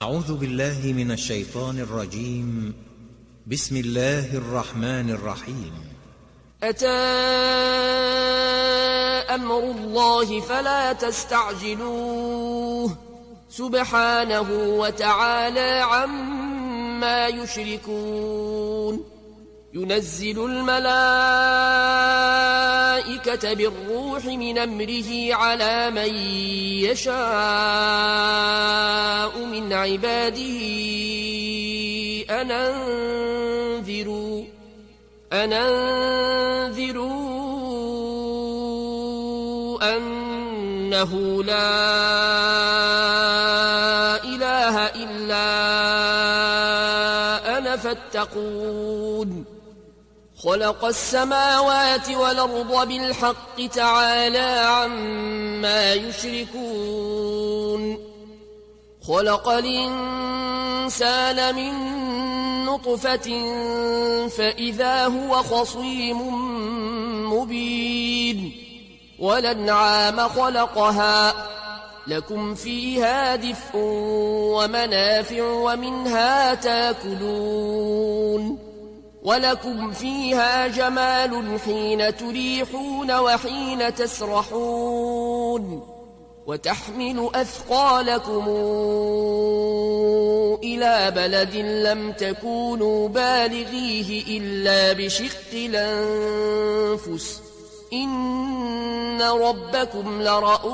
أعوذ بالله من الشيطان الرجيم. بسم الله الرحمن الرحيم. أتى أمر الله فلا تستعجلوه سبحانه وتعالى عما يشركون. ينزل الملائكة بالروح من أمره على من يشاء من عباده أن أنذروا أنه لا إله إلا أنا فاتقون. خلق السماوات والأرض بالحق تعالى عما يشركون. خلق الإنسان من نطفة فإذا هو خصيم مبين. والأنعام خلقها لكم فيها دفء ومنافع ومنها تاكلون. ولكم فيها جمال حين تريحون وحين تسرحون. وتحمل أثقالكم إلى بلد لم تكونوا بالغيه إلا بشق الأنفس إن ربكم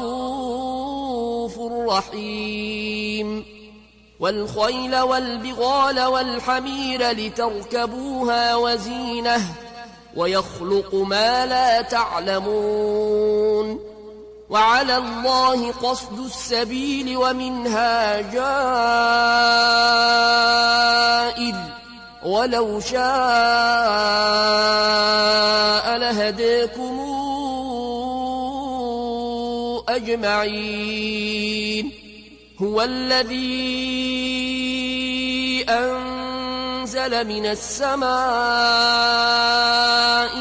لرؤوف رحيم. والخيل والبغال والحمير لتركبوها وزينة ويخلق ما لا تعلمون. وعلى الله قصد السبيل ومنها جائر ولو شاء لهداكم أجمعين. هو الذي أنزل من السماء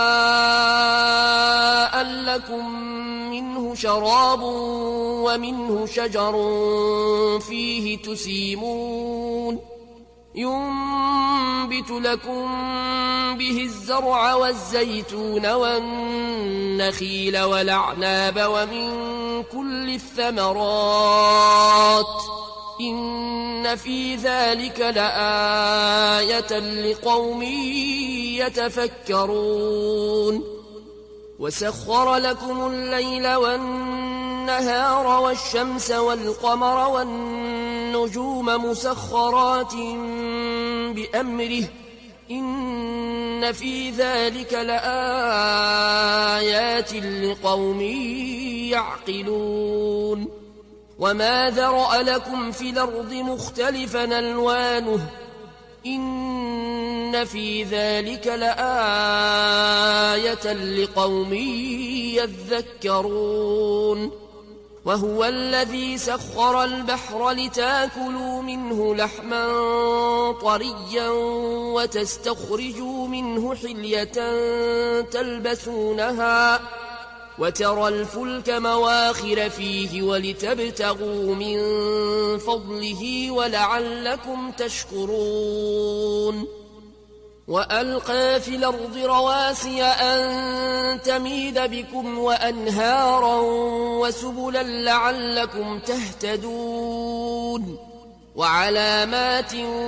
ماء لكم منه شراب ومنه شجر فيه تسيمون. ينبت لكم به الزرع والزيتون والنخيل والأعناب ومن كل الثمرات إن في ذلك لآية لقوم يتفكرون. وسخر لكم الليل والنهار والشمس والقمر والنجوم مسخرات بأمره إن في ذلك لآيات لقوم يعقلون. وما ذرأ لكم في الأرض مختلفا ألوانه إن في ذلك لآية لقوم يذكرون. وهو الذي سخر البحر لتاكلوا منه لحما طريا وتستخرجوا منه حلية تلبسونها وترى الفلك مواخر فيه ولتبتغوا من فضله ولعلكم تشكرون. وألقى في الأرض رواسي أن تميد بكم وأنهارا وسبلا لعلكم تهتدون. وعلامات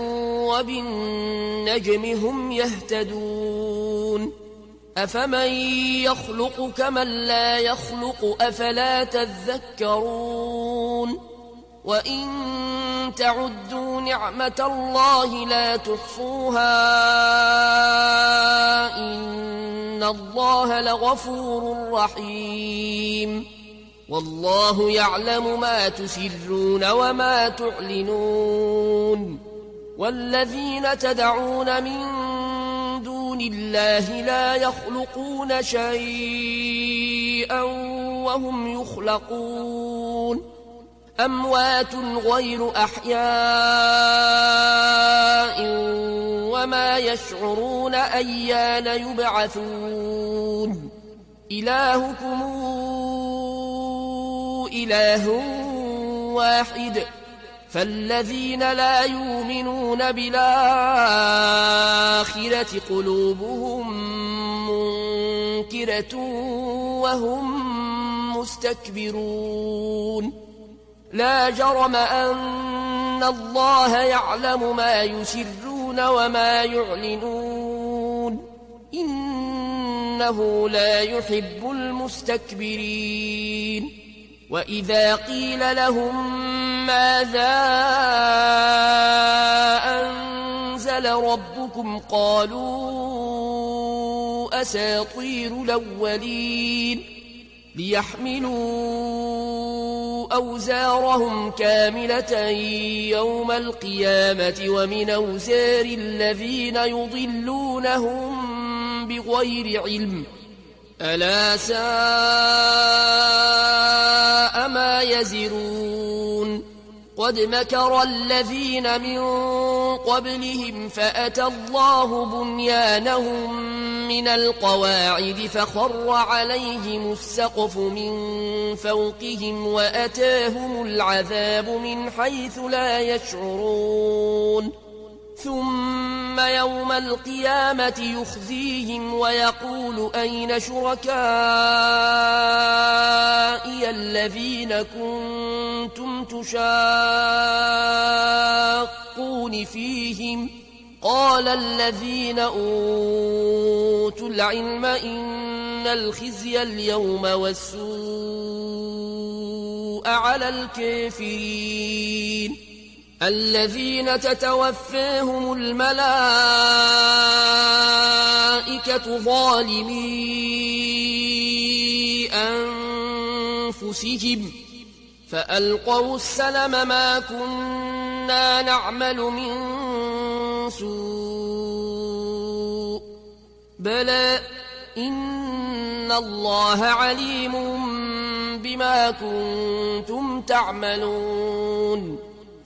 وبالنجم هم يهتدون. أفمن يخلق كمن لا يخلق أفلا تذكرون. وإن تعدوا نعمة الله لا تحصوها إن الله لغفور رحيم. والله يعلم ما تسرون وما تعلنون. والذين تدعون من دون الله لا يخلقون شيئا وهم يخلقون. أموات غير أحياء وما يشعرون أيان يبعثون. إلهكم إله واحد فالذين لا يؤمنون بالآخرة قلوبهم منكرة وهم مستكبرون لا جرم أن الله يعلم ما يسرون وما يعلنون إنه لا يحب المستكبرين وإذا قيل لهم ماذا أنزل ربكم قالوا أساطير الأولين ليحملوا أوزارهم كاملة يوم القيامة ومن أوزار الذين يضلونهم بغير علم ألا ساء ما يزرون قد مكر الذين من قبلهم فأتى الله بنيانهم من القواعد فخر عليهم السقف من فوقهم وأتاهم العذاب من حيث لا يشعرون ثم يوم القيامة يخزيهم ويقول أين شركائي الذين كنتم تشاقون فيهم قال الذين أوتوا العلم إن الخزي اليوم والسوء على الكافرين الذين تتوفاهم الملائكة ظالمي أنفسهم فألقوا السلم ما كنا نعمل من سوء بلى إن الله عليم بما كنتم تعملون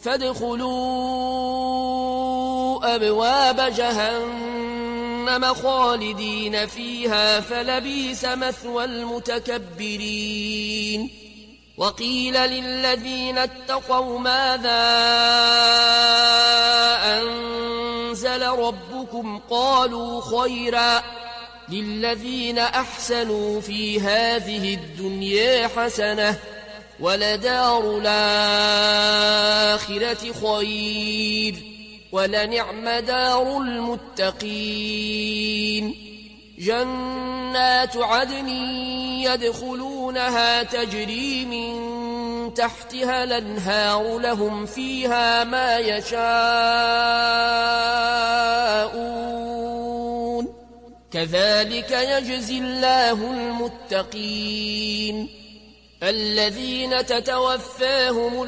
فادخلوا أبواب جهنم خالدين فيها فلبئس مثوى المتكبرين وقيل للذين اتقوا ماذا أنزل ربكم قالوا خيرا للذين أحسنوا في هذه الدنيا حسنة ولدار الآخرة خير ولنعم دار المتقين جنات عدن يدخلونها تجري من تحتها الأنهار لهم فيها ما يشاءون كذلك يجزي الله المتقين الذين تتوفاهم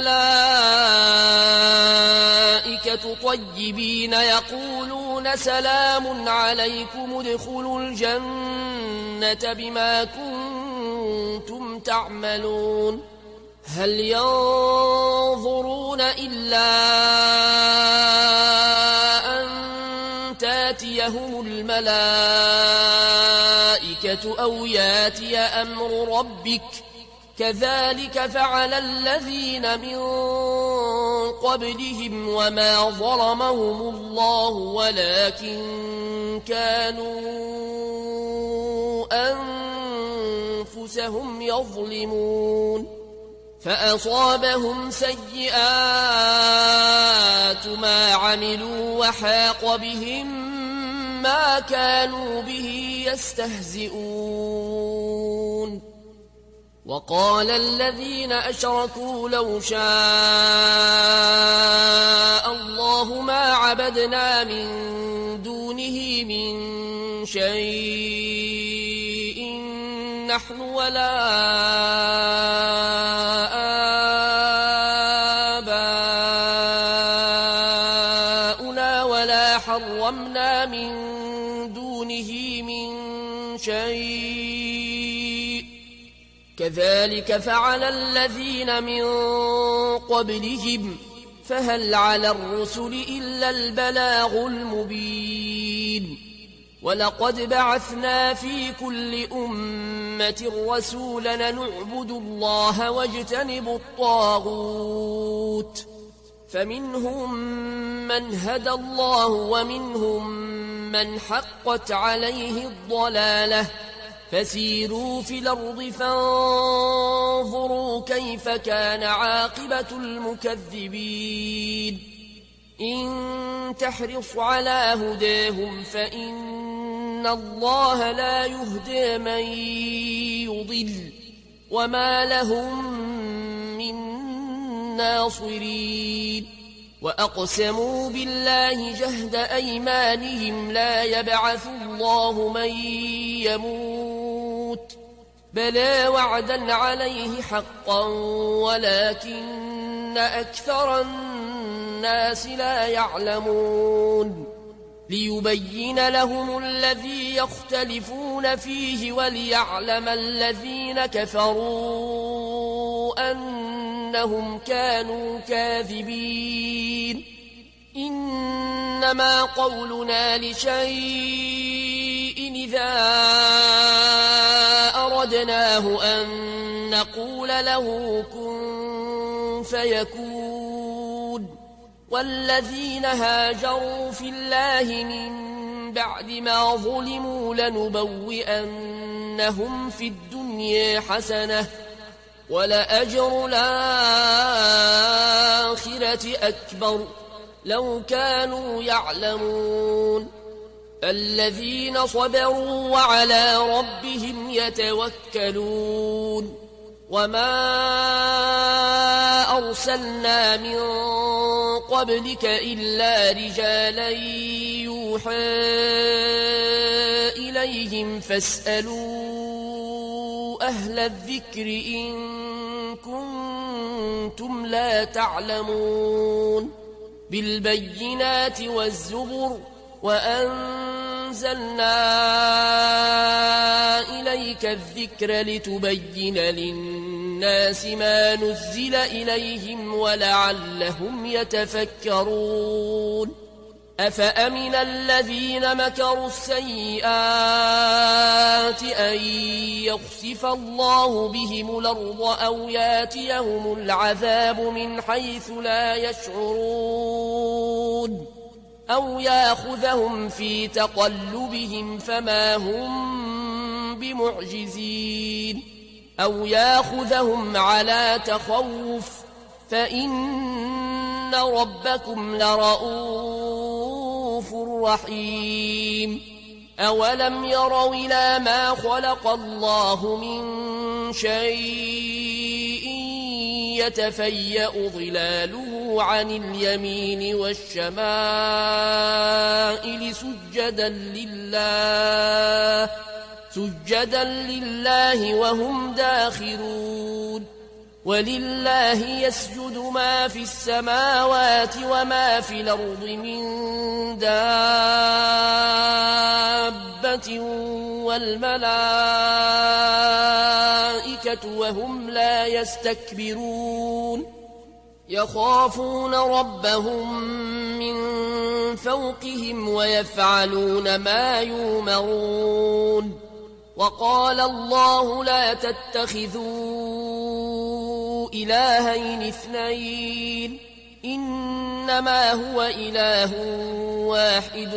الملائكة طيبين يقولون سلام عليكم ادخلوا الجنة بما كنتم تعملون هل ينظرون إلا أن تاتيهم الملائكة أو ياتي أمر ربك كذلك فعل الذين من قبلهم وما ظلمهم الله ولكن كانوا أنفسهم يظلمون فأصابهم سيئات ما عملوا وحاق بهم ما كانوا به يستهزئون وقال الذين أشركوا لو شاء الله ما عبدنا من دونه من شيء نحن ولا آباؤنا ولا حرمنا من دونه من شيء كذلك فعل الذين من قبلهم فهل على الرسل إلا البلاغ المبين ولقد بعثنا في كل أمة رسولا نعبد الله واجتنب الطاغوت فمنهم من هدى الله ومنهم من حقت عليه الضلالة فسيروا في الأرض فانظروا كيف كان عاقبة المكذبين إن تحرص على هداهم فإن الله لا يهدي من يضل وما لهم من ناصرين وأقسموا بالله جهد أيمانهم لا يبعث الله من يموت بلى وعدا عليه حقا ولكن أكثر الناس لا يعلمون ليبين لهم الذي يختلفون فيه وليعلم الذين كفروا أنهم كانوا كاذبين إنما قولنا لشيء إذا أردناه أن نقول له كن فيكون والذين هاجروا في الله من بعد ما ظلموا لنبوئنهم في الدنيا حسنة ولأجر الآخرة أكبر لو كانوا يعلمون الذين صبروا وعلى ربهم يتوكلون وما أرسلنا من قبلك إلا رجالا يوحى إليهم فاسألوا أهل الذكر إن كنتم لا تعلمون بالبينات والزبر وأنزلنا إليك الذكر لتبين للناس ما نزل إليهم ولعلهم يتفكرون أفأمن الذين مكروا السيئات أن يخسف الله بهم الأرض أو ياتيهم العذاب من حيث لا يشعرون أو ياخذهم في تقلبهم فما هم بمعجزين أو ياخذهم على تخوف فإن ربكم لرؤوف رحيم أولم يروا إلى ما خلق الله من شيء يتفيأ ظلاله عن اليمين والشمائل سجدا لله وهم داخرون ولله يسجد ما في السماوات وما في الأرض من دابة والملائكة وهم لا يستكبرون يخافون ربهم من فوقهم ويفعلون ما يؤمرون وقال الله لا تتخذوا إلهين اثنين إنما هو إله واحد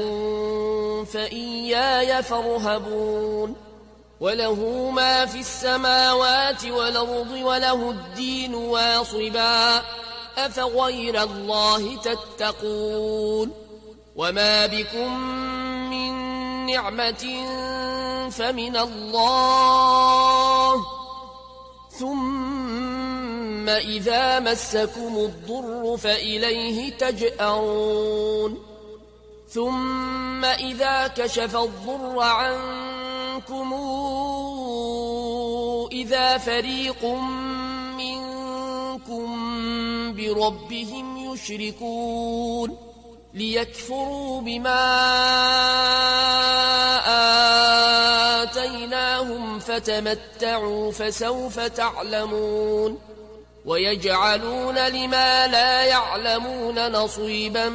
فإياي فارهبون وله ما في السماوات والأرض وله الدين واصبا أفغير الله تتقون وما بكم من نعمة فمن الله ثم إذا مسكم الضر فإليه تجأرون ثم إذا كشف الضر عنكم إذا فريق منكم بربهم يشركون ليكفروا بما آتيناهم فتمتعوا فسوف تعلمون ويجعلون لما لا يعلمون نصيبا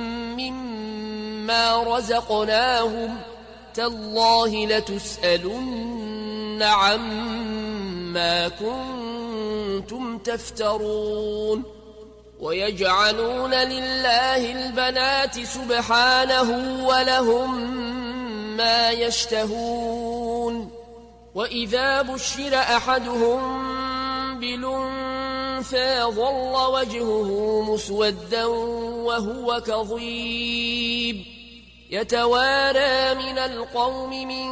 مما رزقناهم تالله لتسألن عما كنتم تفترون ويجعلون لله البنات سبحانه ولهم ما يشتهون وإذا بشر أحدهم بالأنثى ظل وجهه مسودا وهو كظيم يتوارى من القوم من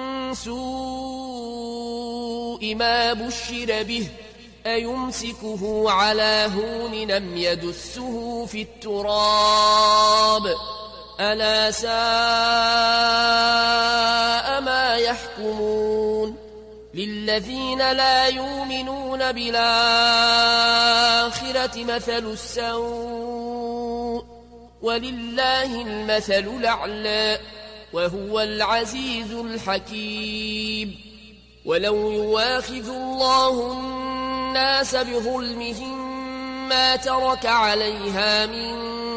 سوء ما بشر به أيمسكه على هون لم يدسه في التراب ألا ساء ما يحكمون للذين لا يؤمنون بالآخرة مثل السوء ولله المثل الأعلى وهو العزيز الحكيم ولو يواخذ الله الناس بظلمهم ما ترك عليها من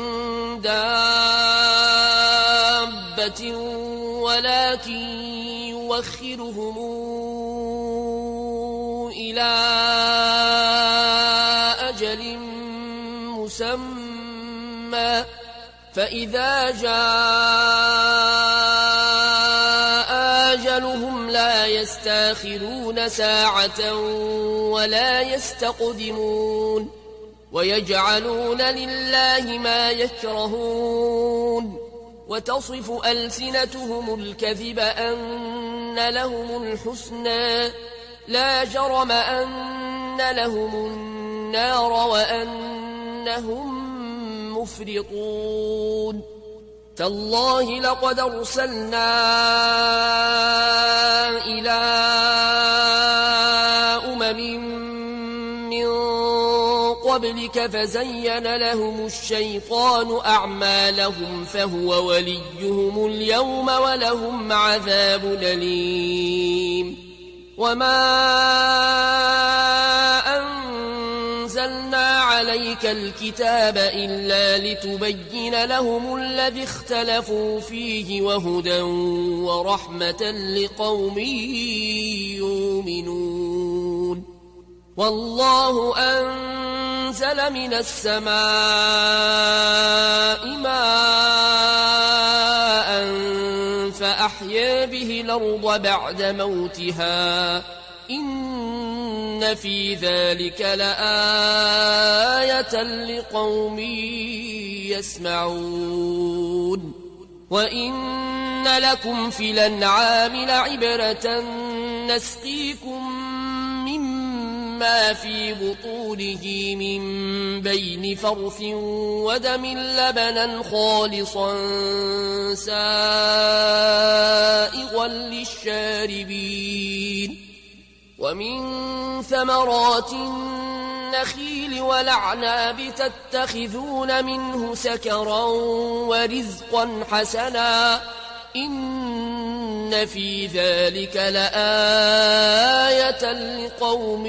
دابة ولكن يوخرهم إلى أجل مسمى فإذا جاء أجلهم لا يستاخرون ساعة ولا يستقدمون ويجعلون لله ما يكرهون وتصف ألسنتهم الكذب أن لهم الحسنى لا جرم أن لهم النار وأنهم مفرطون تالله لقد أرسلنا إلى من قبلك فزين لهم الشيطان أعمالهم فهو وليهم اليوم ولهم عذاب أليم وما أنزلنا عليك الكتاب إلا لتبين لهم الذي اختلفوا فيه وهدى ورحمة لقوم يؤمنون والله أنزل من السماء ماء فأحيا به الأرض بعد موتها إن في ذلك لآية لقوم يسمعون وإن لكم في الأنعام لعبرة نسقيكم مما في بطونه من بين فرث ودم لبنا خالصا سائغا للشاربين ومن ثمرات النخيل والأعناب تتخذون منه سكرا ورزقا حسنا إن في ذلك لآية لقوم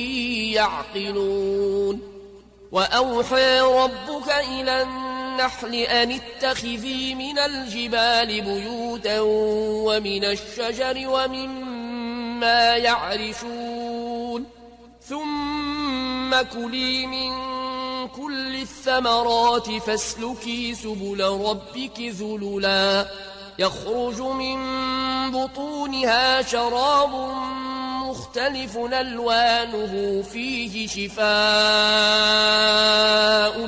يعقلون وأوحى ربك إلى النحل أن اتخذي من الجبال بيوتا ومن الشجر ومما يعرشون ثم كلي من كل الثمرات فاسلكي سبل ربك ذللا يخرج من بطونها شراب مختلف ألوانه فيه شفاء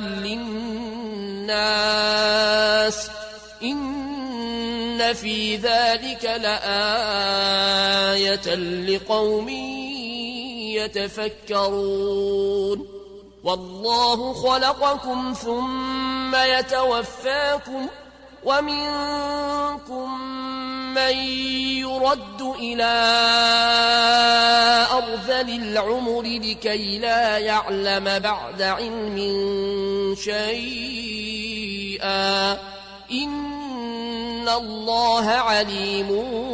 للناس إن في ذلك لآية لقوم يتفكرون والله خلقكم ثم يتوفاكم ومنكم من يرد إلى أرذل العمر لكي لا يعلم بعد علم شيئا إن الله عليم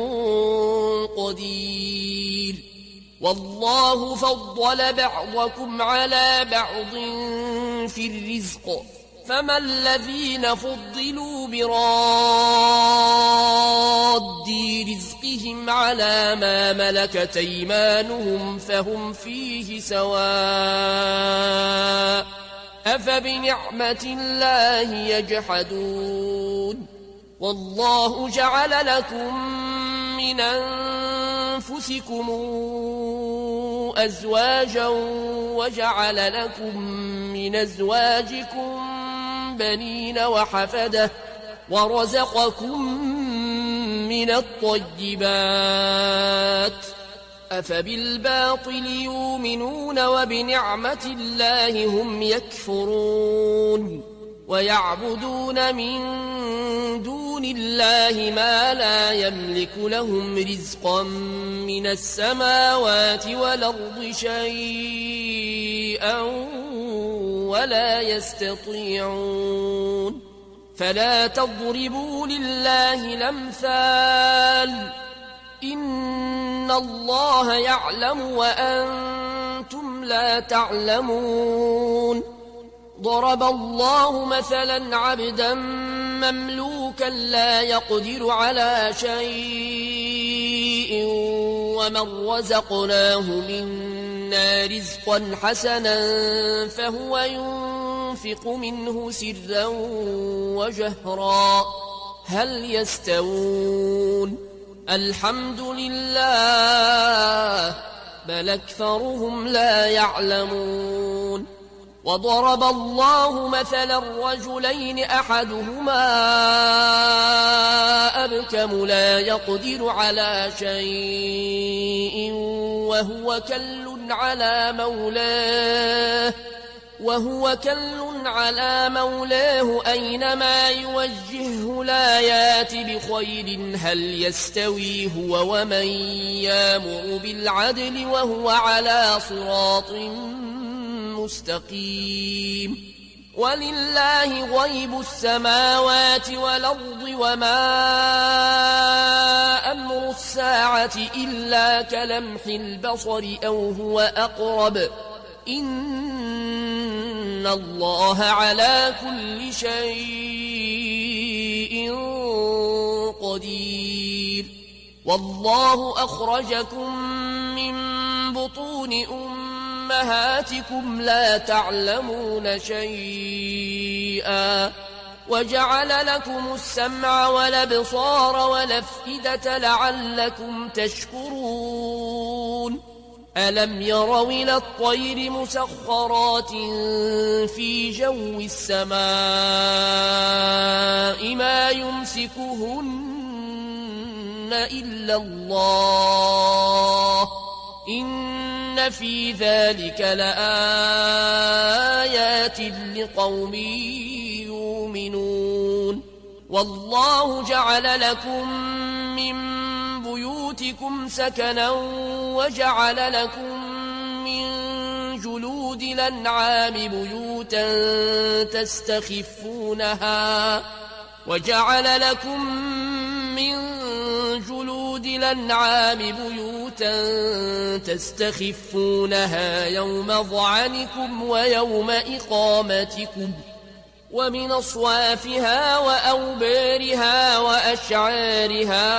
قدير والله فضل بعضكم على بعض في الرزق فما الذين فضلوا براد رزقهم على ما ملكت أيمانهم فهم فيه سواء أفبنعمة الله يجحدون والله جعل لكم من أنفسكم أزواجا وجعل لكم من أزواجكم بنين وحفدة ورزقكم من الطيبات أفبالباطل يؤمنون وبنعمة الله هم يكفرون ويعبدون من دون الله ما لا يملك لهم رزقا من السماوات والأرض شيئا ولا يستطيعون فلا تضربوا لله الأمثال إن الله يعلم وأنتم لا تعلمون ضرب الله مثلا عبدا مملوكا لا يقدر على شيء ومن رزقناه منا رزقا حسنا فهو ينفق منه سرا وجهرا هل يستوون الحمد لله بل أكثرهم لا يعلمون وضرب الله مثلا رجلين أحدهما أبكم لا يقدر على شيء وهو كل على مولاه أينما يوجهه لا يات بخير هل يستوي هو ومن يامر بالعدل وهو على صراط مستقيم ولله غيب السماوات والأرض وما أمر الساعة إلا كلمح البصر أو هو أقرب إن الله على كل شيء قدير والله أخرجكم من بطون أمهاتكم لا تعلمون شيئا وجعل لكم السمع والأبصار والأفئدة لعلكم تشكرون ألم يروا إلى الطير مسخرات في جو السماء ما يمسكهن إلا الله إن في ذلك لآيات لقوم يؤمنون والله جعل لكم من بيوتكم سكنا وجعل لكم من جلود الأنعام بيوتا تستخفونها يوم ظعنكم ويوم إقامتكم ومن أصوافها وأوبارها وأشعارها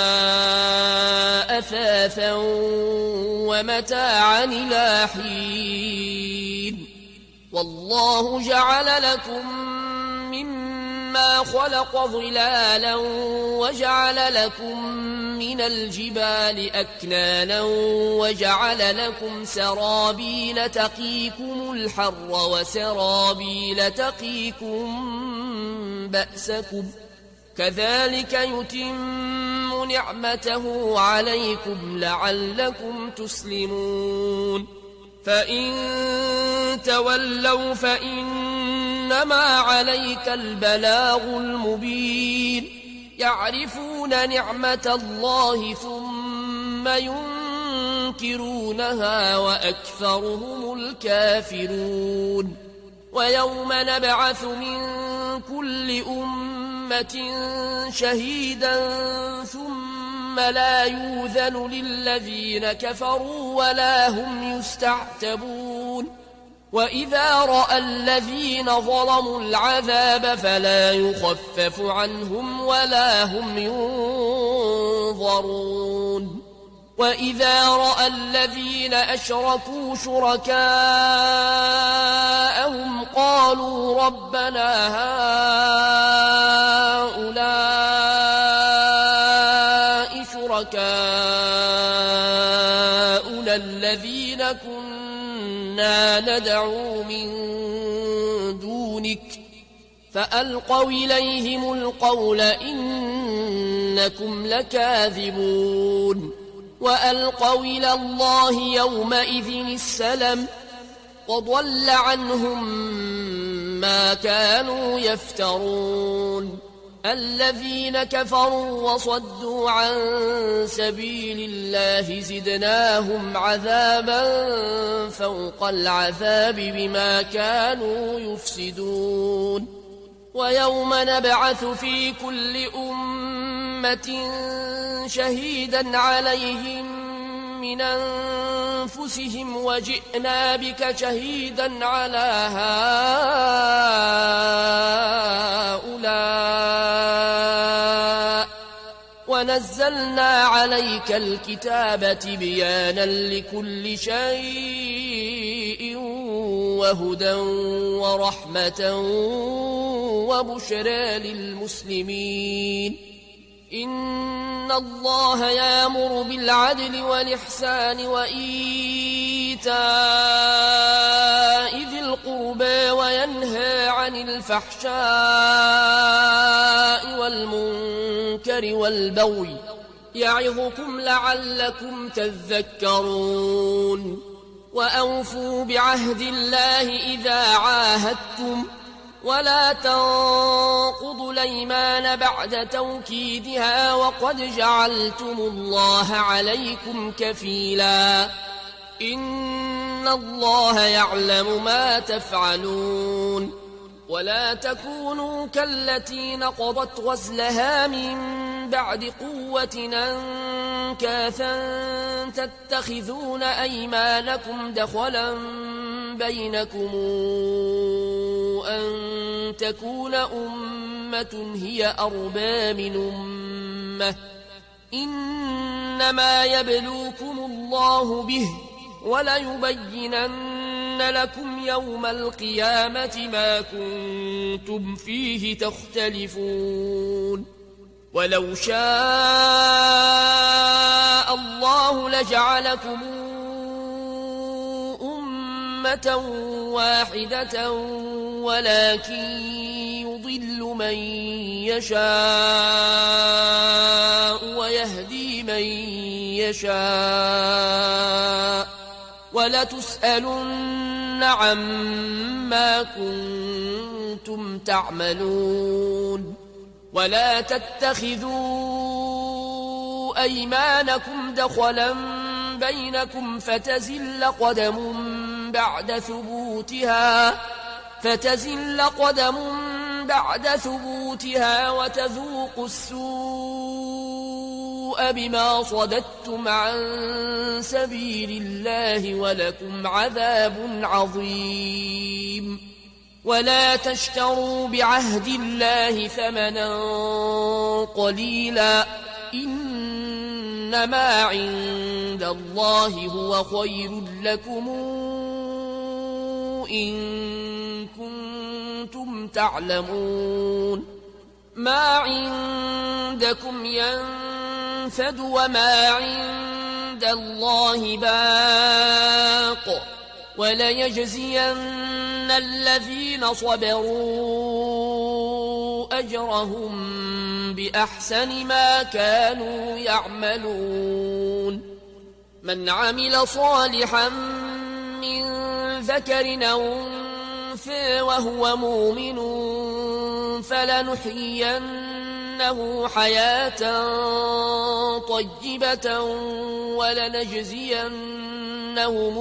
أثاثا ومتاعا إلى حين والله جعل لكم مما خلق ظلالا وجعل لكم من الجبال أكنانا وجعل لكم سرابيل تقيكم الحر وسرابيل تقيكم بأسكم كذلك يتم نعمته عليكم لعلكم تسلمون فإن تولوا فإنما عليك البلاغ المبين يعرفون نعمة الله ثم ينكرونها وأكثرهم الكافرون ويوم نبعث من كل أمة شهيدا ثم لا يؤذن للذين كفروا ولا هم يستعتبون وإذا رأى الذين ظلموا العذاب فلا يخفف عنهم ولا هم ينظرون وإذا رأى الذين أشركوا شركاءهم قالوا ربنا هؤلاء شركاؤنا الذين كنا ندعو من دونك فألقوا إليهم القول إنكم لكاذبون وألقوا إلى الله يومئذ السلم وضل عنهم ما كانوا يفترون الذين كفروا وصدوا عن سبيل الله زدناهم عذابا فوق العذاب بما كانوا يفسدون ويوم نبعث في كل أمة شهيدا عليهم من أنفسهم وجئنا بك شهيدا على هؤلاء ونزلنا عليك الكتاب تبيانا لكل شيء وهدى ورحمة وبشرى للمسلمين إن الله يأمر بالعدل والإحسان وإيتاء ذي القربى وينهى عن الفحشاء والمنكر والبغي يعظكم لعلكم تذكرون وأوفوا بعهد الله إذا عاهدتم ولا تنقضوا الأيمان بعد توكيدها وقد جعلتم الله عليكم كفيلا إن الله يعلم ما تفعلون ولا تكونوا كالتي نقضت غزلها من بعد قوة أنكاثا تتخذون أيمانكم دخلا بينكم أن تكون أمة هي أربى من أمة إنما يبلوكم الله به وليبينن لكم يوم القيامة ما كنتم فيه تختلفون ولو شاء الله لجعلكم أمة واحدة ولكن يضل من يشاء ويهدي من يشاء ولتسألن عما كنتم تعملون ولا تتخذوا أيمانكم دخلا بينكم فتزل قدم بعد ثبوتها وتذوقوا السوء بما صددتم عن سبيل الله ولكم عذاب عظيم ولا تشتروا بعهد الله ثمنا قليلا إنما عند الله هو خير لكم إن كنتم تعلمون ما عندكم ينفد وما عند الله باق وليجزين الذين صبروا أجرهم بأحسن ما كانوا يعملون من عمل صالحا من ذكر أو أنثى وهو مؤمن فلنحيينه حياة طيبة ولنجزينهم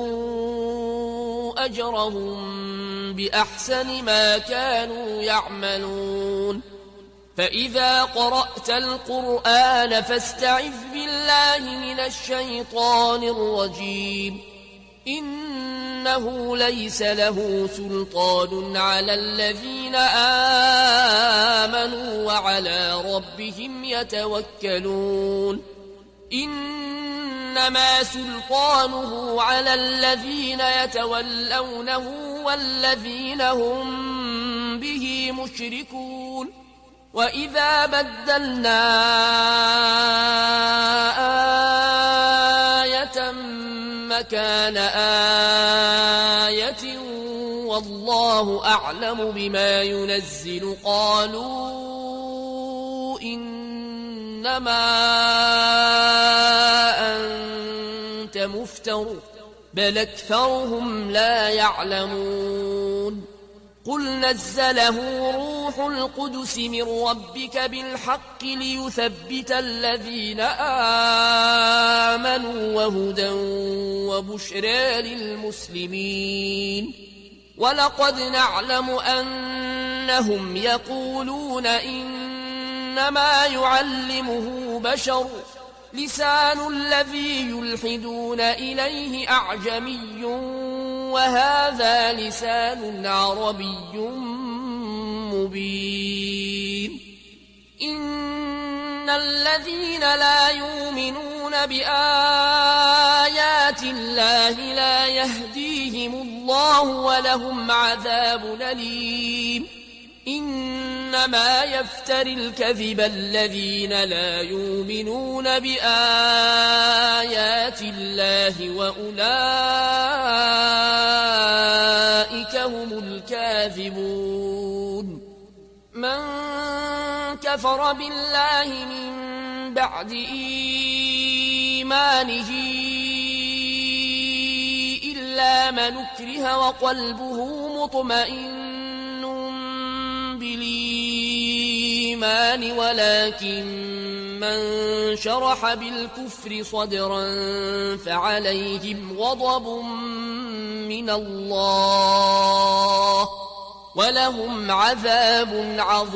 أجرهم بأحسن ما كانوا يعملون فإذا قرأت القرآن فاستعذ بالله من الشيطان الرجيم إنه ليس له سلطان على الذين آمنوا وعلى ربهم يتوكلون إنما سلطانه على الذين يتولونه والذين هم به مشركون وإذا بدلنا آية مكان آية والله أعلم بما ينزل قالوا إنما أنت مفتر بل أكثرهم لا يعلمون قل نزله روح القدس من ربك بالحق ليثبت الذين آمنوا وهدى وبشرى للمسلمين ولقد نعلم أنهم يقولون إنما يعلمه بشر لسان الذي يلحدون إليه أعجمي وهذا لسان عربي مبين إن الذين لا يؤمنون بآيات الله لا يهديهم الله ولهم عذاب أليم إنما يفتري الكذب الذين لا يؤمنون بآيات الله وأولئك هم الكاذبون من كفر بالله من بعد إيمانه إلا من أكره وقلبه مطمئن بالإيمان ولكن من شرح بالكفر صدرا فعليهم غضب من الله ولهم عذاب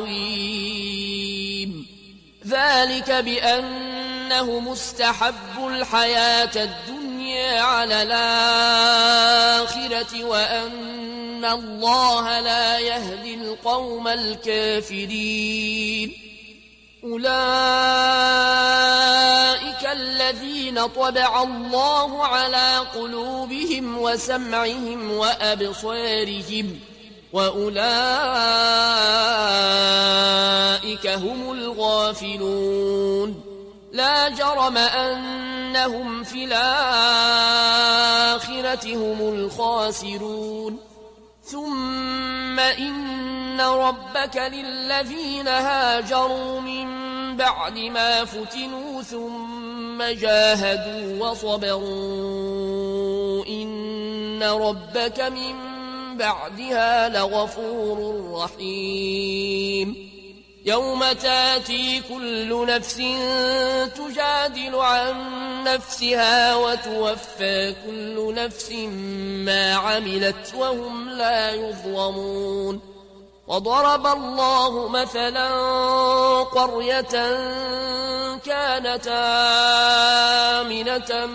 عظيم ذلك بأنهم استحبوا الحياة الدنيا على الآخرة وأن الله لا يهدي القوم الكافرين أولئك الذين طبع الله على قلوبهم وسمعهم وأبصارهم وأولئك هم الغافلون لا جرم أنهم في الآخرة هم الخاسرون ثم إن ربك للذين هاجروا من بعد ما فتنوا ثم جاهدوا وصبروا إن ربك من بعدها لغفور رحيم يوم تاتي كل نفس تجادل عن نفسها وتوفى كل نفس ما عملت وهم لا يظلمون وضرب الله مثلا قرية كانت آمنة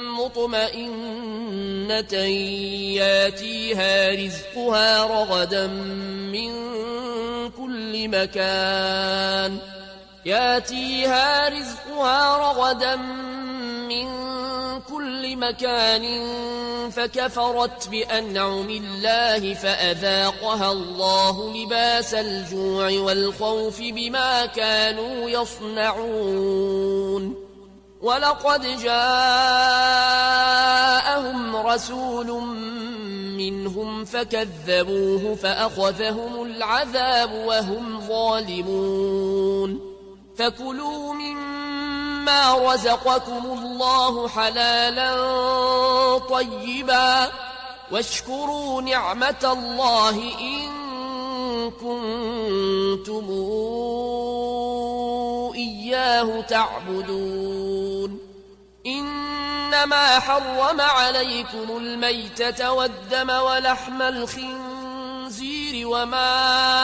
مطمئنة ياتيها رزقها رغدا من كل مكان فكفرت بأنعم الله فأذاقها الله لباس الجوع والخوف بما كانوا يصنعون ولقد جاءهم رسول منهم فكذبوه فأخذهم العذاب وهم ظالمون فكلوا مما رزقكم الله حلالا طيبا واشكروا نعمة الله إن كنتم إياه تعبدون إنما حرم عليكم الميتة والدم ولحم الخنزير وما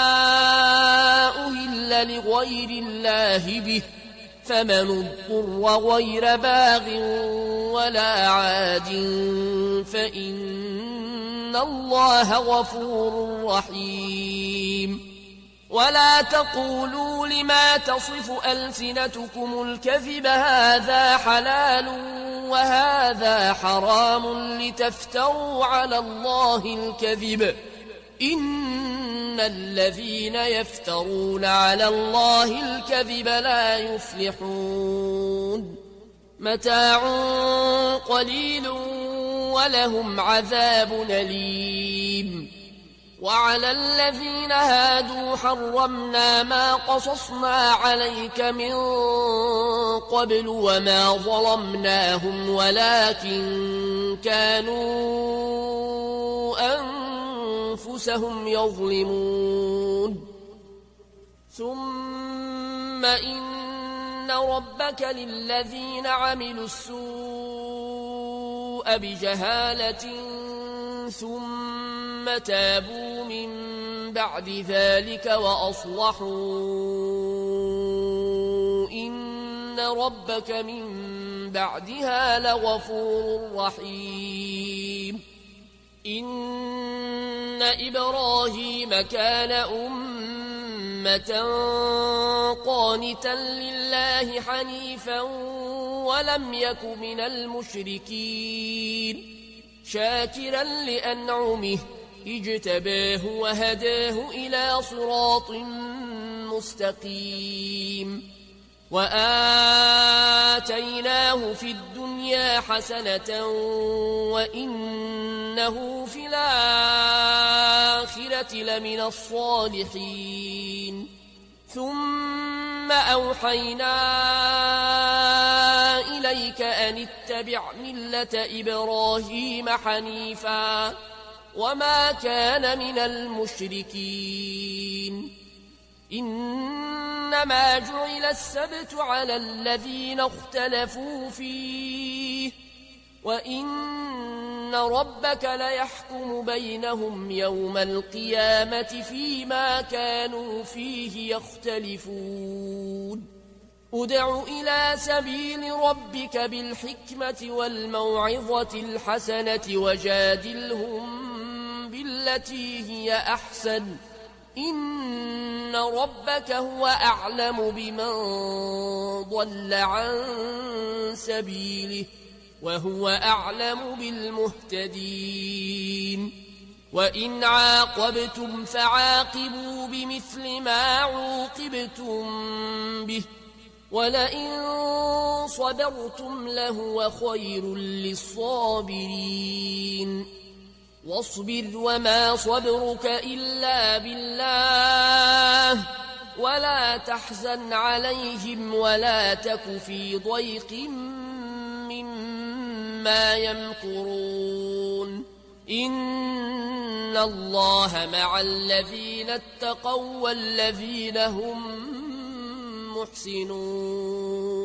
أهل لغير الله به فمن اضطر غير باغ ولا عاد فإن الله غفور رحيم ولا تقولوا لما تصف ألسنتكم الكذب هذا حلال وهذا حرام لتفتروا على الله الكذب إن الذين يفترون على الله الكذب لا يفلحون متاع قليل ولهم عذاب أليم وعلى الذين هادوا حرمنا ما قصصنا عليك من قبل وما ظلمناهم ولكن كانوا أنفسهم يظلمون ثم إن ربك للذين عملوا السوء بجهالة ثم تابوا من بعد ذلك وأصلحوا إن ربك من بعدها لغفور رحيم إن إبراهيم كان أمة قانتا لله حنيفا ولم يك من المشركين شاكرا لأنعمه اجتباه وهداه إلى صراط مستقيم وآتيناه في الدنيا حسنة وإنه في الآخرة لمن الصالحين ثم أوحينا إليك أن اتبع ملة إبراهيم حنيفا وما كان من المشركين إنما جعل السبت على الذين اختلفوا فيه وإن ربك ليحكم بينهم يوم القيامة فيما كانوا فيه يختلفون ادع إلى سبيل ربك بالحكمة والموعظة الحسنة وجادلهم بالتي هي أحسن إن ربك هو أعلم بمن ضل عن سبيله وهو أعلم بالمهتدين وإن عاقبتم فعاقبوا بمثل ما عوقبتم به ولئن صبرتم لهو خير للصابرين واصبر وما صبرك إلا بالله ولا تحزن عليهم ولا تك في ضيق مما يمكرون إن الله مع الذين اتقوا والذين هم محسنون